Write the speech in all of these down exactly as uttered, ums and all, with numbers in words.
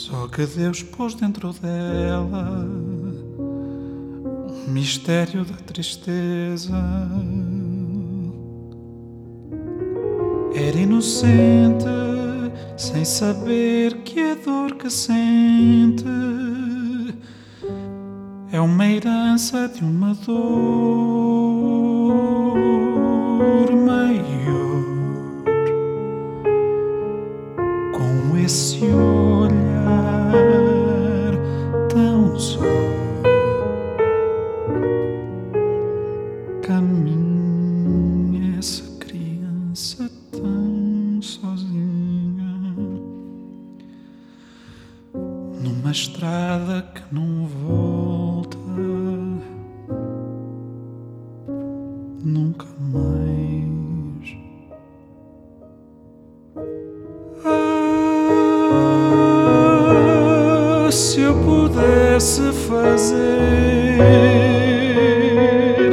Só que Deus pôs dentro dela o mistério da tristeza. Era inocente, sem saber que a dor que sente é uma herança de uma dor maior. Com esse olhar tão só, caminha essa criança tão sozinha numa estrada que não volta nunca mais. Ah, se eu pudesse fazer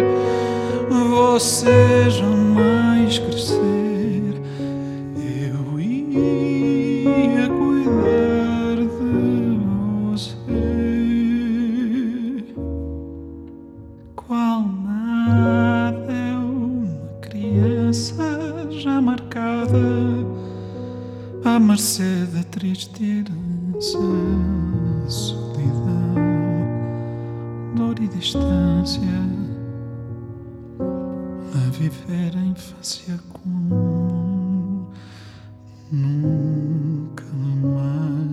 você jamais crescer, eu ia cuidar de você. Qual nada é uma criança já marcada à mercê da triste herança, solidão, dor e distância, a viver a infância como nunca mais.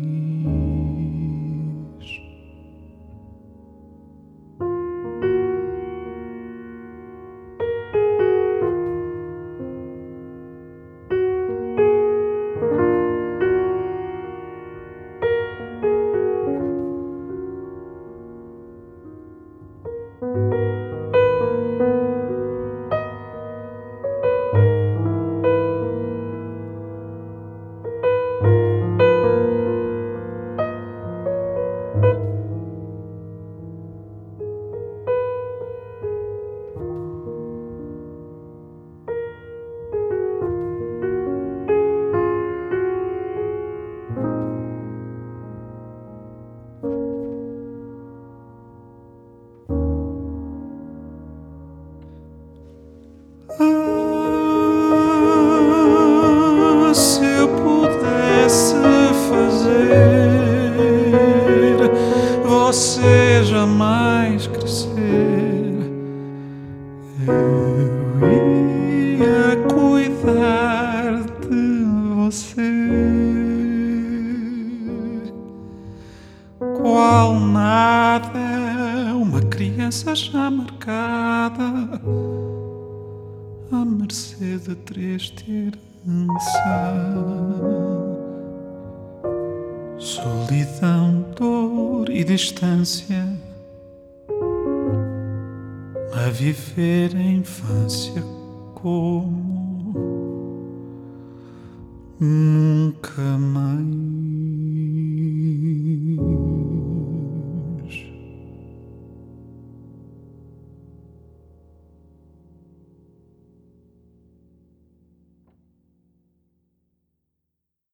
Ah, se eu pudesse fazer você jamais crescer, eu ia cuidar de você. Qual nada é uma criança já marcada à mercê da triste herança, solidão, dor e distância, a viver a infância como nunca mais.